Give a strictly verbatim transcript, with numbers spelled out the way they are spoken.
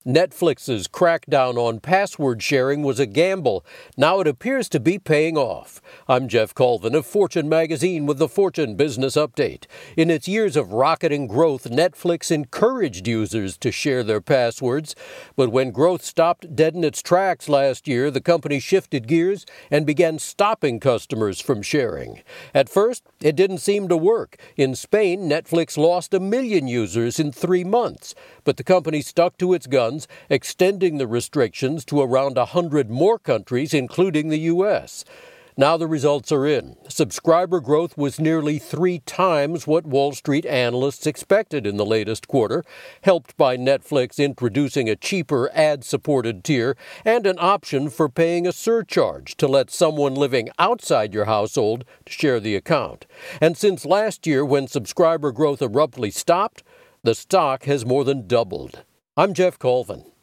Netflix's crackdown on password sharing was a gamble. Now it appears to be paying off. I'm Jeff Colvin of Fortune Magazine with the Fortune Business Update. In its years of rocketing growth, Netflix encouraged users to share their passwords. But when growth stopped dead in its tracks last year, the company shifted gears and began stopping customers from sharing. At first, it didn't seem to work. In Spain, Netflix lost a million users in three months. But the company stuck to its guns, extending the restrictions to around one hundred more countries, including the U S. Now the results are in. Subscriber growth was nearly three times what Wall Street analysts expected in the latest quarter, helped by Netflix introducing a cheaper ad-supported tier and an option for paying a surcharge to let someone living outside your household share the account. And since last year, when subscriber growth abruptly stopped, the stock has more than doubled. I'm Jeff Colvin.